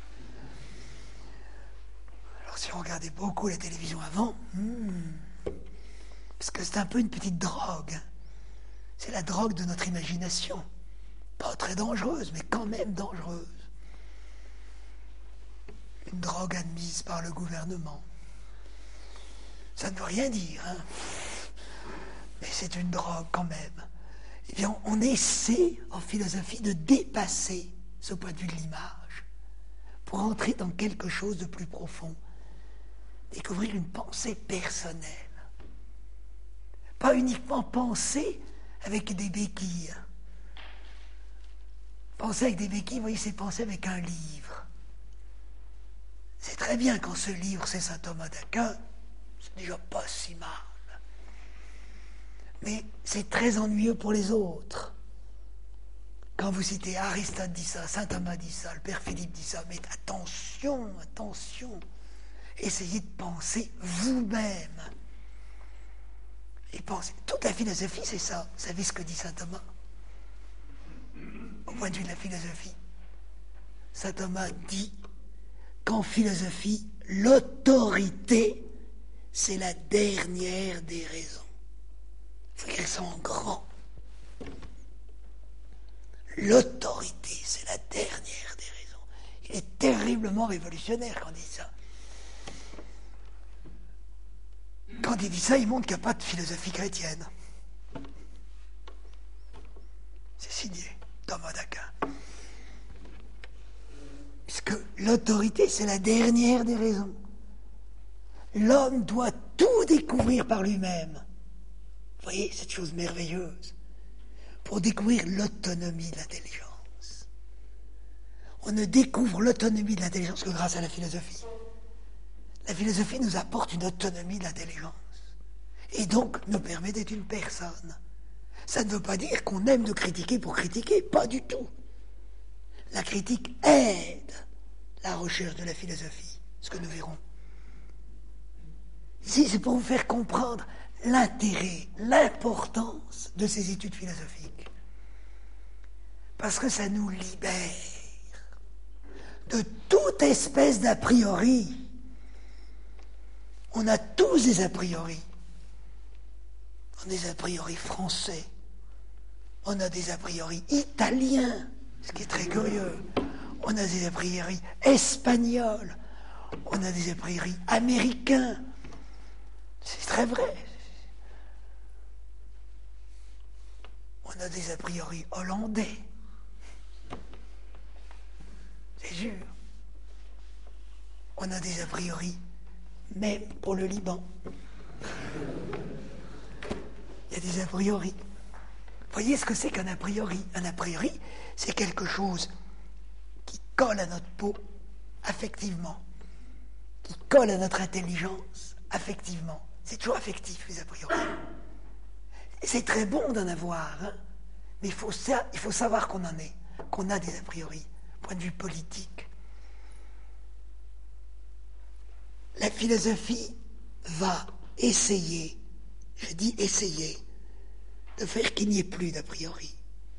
Alors si on regardait beaucoup la télévision avant, hmm, parce que c'est un peu une petite drogue. C'est la drogue de notre imagination. Pas très dangereuse, mais quand même dangereuse. Une drogue admise par le gouvernement. Ça ne veut rien dire, hein. Mais c'est une drogue quand même. Eh bien, on essaie, en philosophie, de dépasser ce point de vue de l'image pour entrer dans quelque chose de plus profond. Découvrir une pensée personnelle. Pas uniquement penser avec des béquilles. Penser avec des béquilles, vous voyez, c'est penser avec un livre. C'est très bien quand ce livre, c'est saint Thomas d'Aquin, c'est déjà pas si mal. Mais c'est très ennuyeux pour les autres. Quand vous citez Aristote dit ça, saint Thomas dit ça, le père Philippe dit ça, mais attention, attention, essayez de penser vous-même. Et pensez, toute la philosophie, c'est ça. Vous savez ce que dit saint Thomas ? Au point de vue de la philosophie, saint Thomas dit qu'en philosophie, l'autorité, c'est la dernière des raisons. Il faut qu'elles sont en grand. L'autorité, c'est la dernière des raisons. Il est terriblement révolutionnaire quand il dit ça. Quand il dit ça, il montre qu'il n'y a pas de philosophie chrétienne. C'est signé Thomas d'Aquin. Puisque l'autorité, c'est la dernière des raisons. L'homme doit tout découvrir par lui-même. Vous voyez, cette chose merveilleuse. Pour découvrir l'autonomie de l'intelligence. On ne découvre l'autonomie de l'intelligence que grâce à la philosophie. La philosophie nous apporte une autonomie de l'intelligence. Et donc nous permet d'être une personne. Ça ne veut pas dire qu'on aime de critiquer pour critiquer, pas du tout. La critique aide la recherche de la philosophie, ce que nous verrons. Ici, c'est pour vous faire comprendre l'intérêt, l'importance de ces études philosophiques. Parce que ça nous libère de toute espèce d'a priori. On a tous des a priori. On a des a priori français. On a des a priori italiens, ce qui est très curieux. On a des a priori espagnols. On a des a priori américains. C'est très vrai. On a des a priori hollandais. C'est sûr. On a des a priori même pour le Liban. Il y a des a priori. Vous voyez ce que c'est qu'un a priori ? Un a priori, c'est quelque chose qui colle à notre peau affectivement, qui colle à notre intelligence affectivement. C'est toujours affectif, les a priori. C'est très bon d'en avoir, hein, mais il faut, ça, il faut savoir qu'on en est, qu'on a des a priori, point de vue politique. La philosophie va essayer, je dis essayer, de faire qu'il n'y ait plus d'a priori.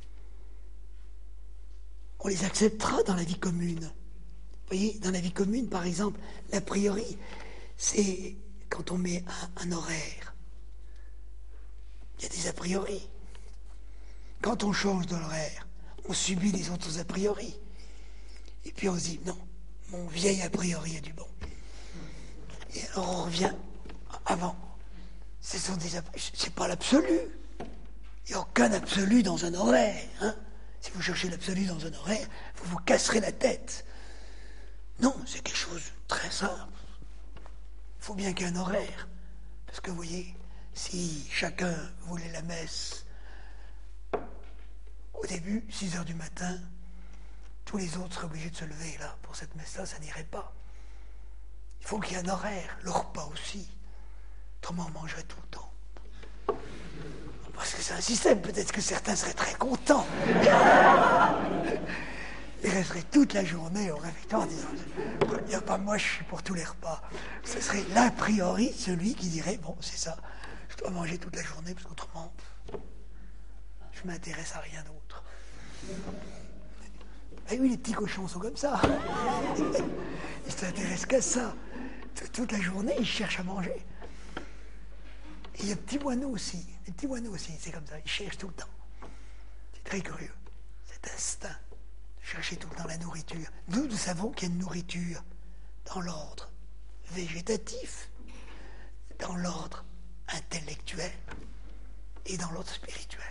On les acceptera dans la vie commune. Vous voyez, dans la vie commune, par exemple, l'a priori, c'est quand on met un, un horaire. Il y a des a priori. Quand on change d'horaire, on subit les autres a priori. Et puis on se dit, non, mon vieil a priori a du bon. Et alors on revient avant. Ce sont des, c'est pas l'absolu. Il n'y a aucun absolu dans un horaire. Hein. Si vous cherchez l'absolu dans un horaire, vous vous casserez la tête. Non, c'est quelque chose de très simple. Il faut bien qu'il y ait un horaire. Parce que vous voyez, si chacun voulait la messe au début, six heures du matin, tous les autres seraient obligés de se lever là. Pour cette messe-là, ça n'irait pas. Il faut qu'il y ait un horaire, le repas aussi. Autrement, on mangerait tout le temps. Parce que c'est un système, peut-être que certains seraient très contents. Ils resteraient toute la journée au réfectoire en disant « Il n'y a pas moi, je suis pour tous les repas ». Ce serait l'a priori celui qui dirait « Bon, c'est ça, je dois manger toute la journée parce qu'autrement, je m'intéresse à rien d'autre ». Et oui, les petits cochons sont comme ça. Ils s'intéressent qu'à ça. Toute la journée, ils cherchent à manger. Et il y a des petits moineaux aussi. Les petits moineaux aussi, c'est comme ça. Ils cherchent tout le temps. C'est très curieux. Cet instinct de chercher tout le temps la nourriture. Nous, nous savons qu'il y a une nourriture dans l'ordre végétatif, dans l'ordre intellectuel et dans l'ordre spirituel.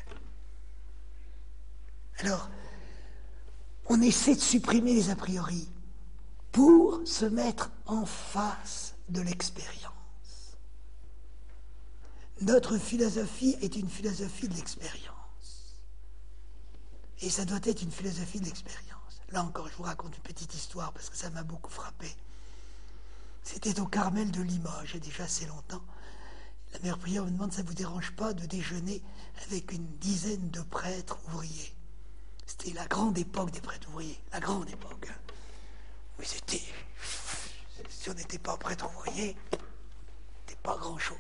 Alors, on essaie de supprimer les a priori pour se mettre en face de l'expérience. Notre philosophie est une philosophie de l'expérience. Et ça doit être une philosophie de l'expérience. Là encore, je vous raconte une petite histoire parce que ça m'a beaucoup frappé. C'était au Carmel de Limoges, il y a déjà assez longtemps. La mère prière me demande, ça ne vous dérange pas de déjeuner avec une dizaine de prêtres ouvriers? C'était la grande époque des prêtres ouvriers, la grande époque. Hein. Mais c'était, si on n'était pas prêtre ouvrier, c'était pas grand-chose.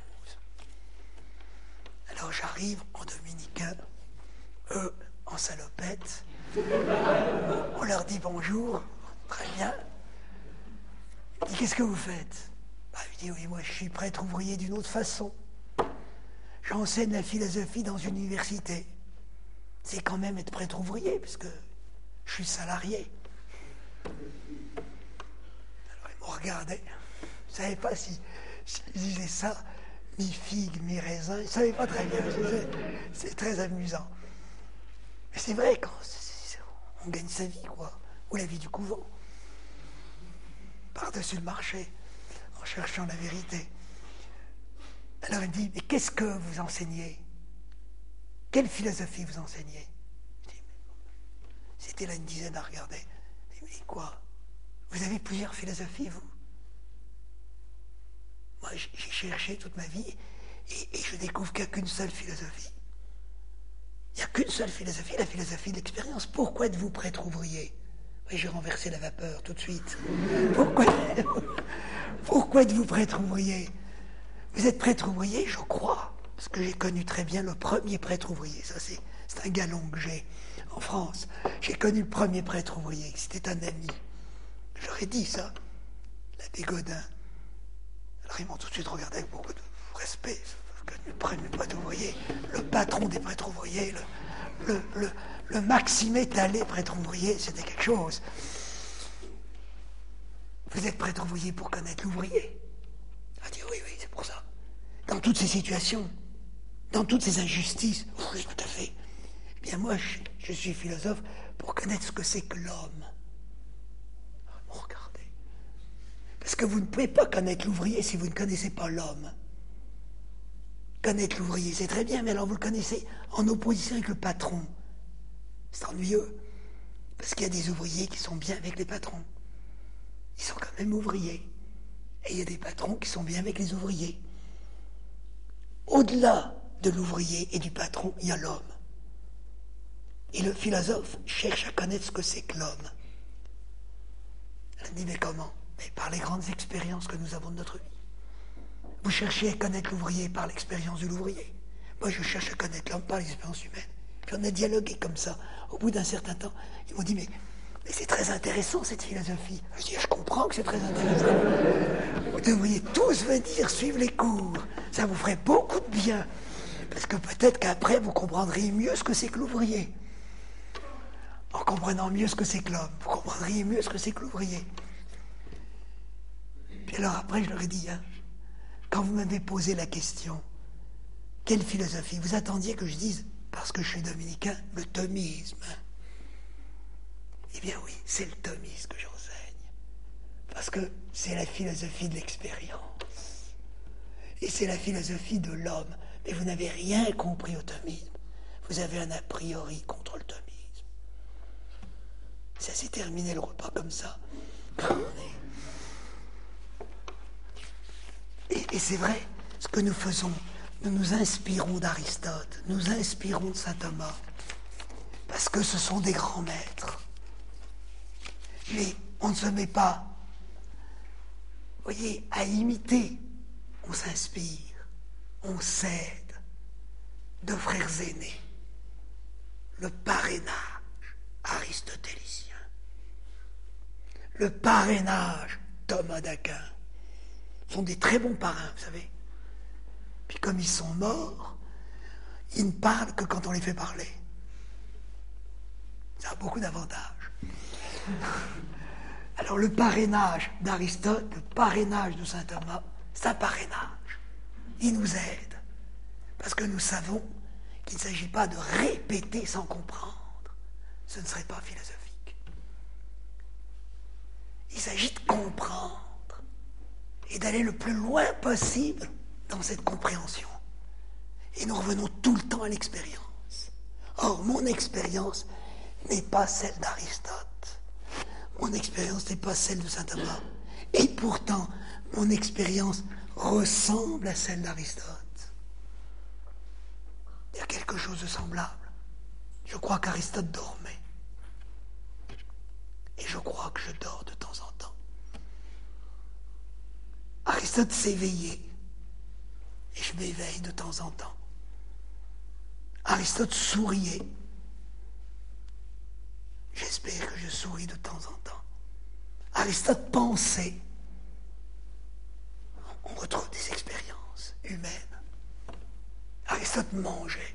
Alors j'arrive en dominicain, eux en salopette. On leur dit bonjour, très bien. Je dis qu'est-ce que vous faites? Bah, je dis oui, moi je suis prêtre ouvrier d'une autre façon. J'enseigne la philosophie dans une université. C'est quand même être prêtre ouvrier, puisque je suis salarié. Alors ils m'ont regardé. Je ne savais pas si, si je disais ça, mi-figue, mi-raisin. Ils ne savaient pas très bien. C'est, c'est très amusant. Mais c'est vrai, quand c'est, c'est, on gagne sa vie, quoi. Ou la vie du couvent. Par-dessus le marché, en cherchant la vérité. Alors il me dit, mais qu'est-ce que vous enseignez? Quelle philosophie vous enseignez? Je dis, c'était là une dizaine à regarder. Je dis, mais quoi? Vous avez plusieurs philosophies, vous? Moi, j'ai cherché toute ma vie et, et je découvre qu'il n'y a qu'une seule philosophie. Il n'y a qu'une seule philosophie, la philosophie de l'expérience. Pourquoi êtes-vous prêtre ouvrier? Oui, j'ai renversé la vapeur tout de suite. Pourquoi, pourquoi êtes-vous prêtre ouvrier? Vous êtes prêtre ouvrier, je crois, parce que j'ai connu très bien le premier prêtre ouvrier. Ça, c'est, c'est un galon que j'ai en France. J'ai connu le premier prêtre ouvrier, c'était un ami. J'aurais dit ça, l'abbé Godin. Alors ils m'ont tout de suite regardé avec beaucoup de respect. Le premier prêtre ouvrier, le patron des prêtres ouvriers, le, le, le, le Maxime Étalé prêtre ouvrier, c'était quelque chose. Vous êtes prêtre ouvrier pour connaître l'ouvrier? Ah, dit oui, oui, c'est pour ça. Dans toutes ces situations, dans toutes ces injustices, oui, tout à fait. Eh bien, moi, je, je suis philosophe pour connaître ce que c'est que l'homme. Oh, regardez. Parce que vous ne pouvez pas connaître l'ouvrier si vous ne connaissez pas l'homme. Connaître l'ouvrier, c'est très bien, mais alors vous le connaissez en opposition avec le patron. C'est ennuyeux. Parce qu'il y a des ouvriers qui sont bien avec les patrons. Ils sont quand même ouvriers. Et il y a des patrons qui sont bien avec les ouvriers. Au-delà de l'ouvrier et du patron, il y a l'homme. Et le philosophe cherche à connaître ce que c'est que l'homme. Elle dit, mais comment? Mais par les grandes expériences que nous avons de notre vie. Vous cherchez à connaître l'ouvrier par l'expérience de l'ouvrier. Moi, je cherche à connaître l'homme par l'expérience humaine. Puis on a dialogué comme ça. Au bout d'un certain temps, ils m'ont dit, mais, mais c'est très intéressant cette philosophie. Je dis, je comprends que c'est très intéressant. Vous devriez tous venir suivre les cours. Ça vous ferait beaucoup de bien. Parce que peut-être qu'après, vous comprendriez mieux ce que c'est que l'ouvrier. En comprenant mieux ce que c'est que l'homme, vous comprendriez mieux ce que c'est que l'ouvrier. Puis alors après, je leur ai dit, hein, quand vous m'avez posé la question, quelle philosophie? Vous attendiez que je dise, parce que je suis dominicain, le thomisme. bien oui, c'est le thomisme que j'enseigne. Parce que c'est la philosophie de l'expérience. Et c'est la philosophie de l'homme. Mais vous n'avez rien compris au thomisme. Vous avez un a priori contre le thomisme. Ça s'est terminé le repas comme ça. Et, et c'est vrai, ce que nous faisons, nous nous inspirons d'Aristote, nous inspirons de saint Thomas, parce que ce sont des grands maîtres. Mais on ne se met pas, vous voyez, à imiter. On s'inspire, on s'aide de frères aînés. Le parrainage aristotélicien, le parrainage Thomas d'Aquin sont des très bons parrains, vous savez. Puis comme ils sont morts, ils ne parlent que quand on les fait parler. Ça a beaucoup d'avantages. Alors le parrainage d'Aristote, le parrainage de saint Thomas, c'est un parrainage. Il nous aide. Parce que nous savons qu'il ne s'agit pas de répéter sans comprendre. Ce ne serait pas philosophique. Il s'agit de comprendre et d'aller le plus loin possible dans cette compréhension. Et nous revenons tout le temps à l'expérience. Or, mon expérience n'est pas celle d'Aristote. Mon expérience n'est pas celle de saint Thomas. Et pourtant, mon expérience ressemble à celle d'Aristote. Il y a quelque chose de semblable. Je crois qu'Aristote dormait. Et je crois que je dors de temps en temps. Aristote s'éveillait. Et je m'éveille de temps en temps. Aristote souriait. J'espère que je souris de temps en temps. Aristote pensait. On retrouve des expériences humaines. Aristote mangeait.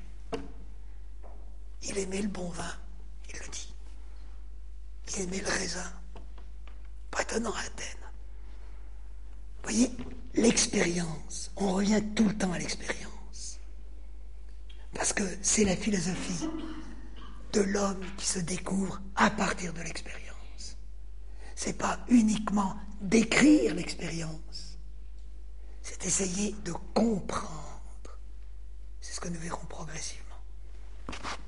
Il aimait le bon vin, il le dit. Il aimait le raisin. Pas étonnant à Athènes. Vous voyez, l'expérience, on revient tout le temps à l'expérience. Parce que c'est la philosophie de l'homme qui se découvre à partir de l'expérience. C'est pas uniquement décrire l'expérience, c'est essayer de comprendre. C'est ce que nous verrons progressivement.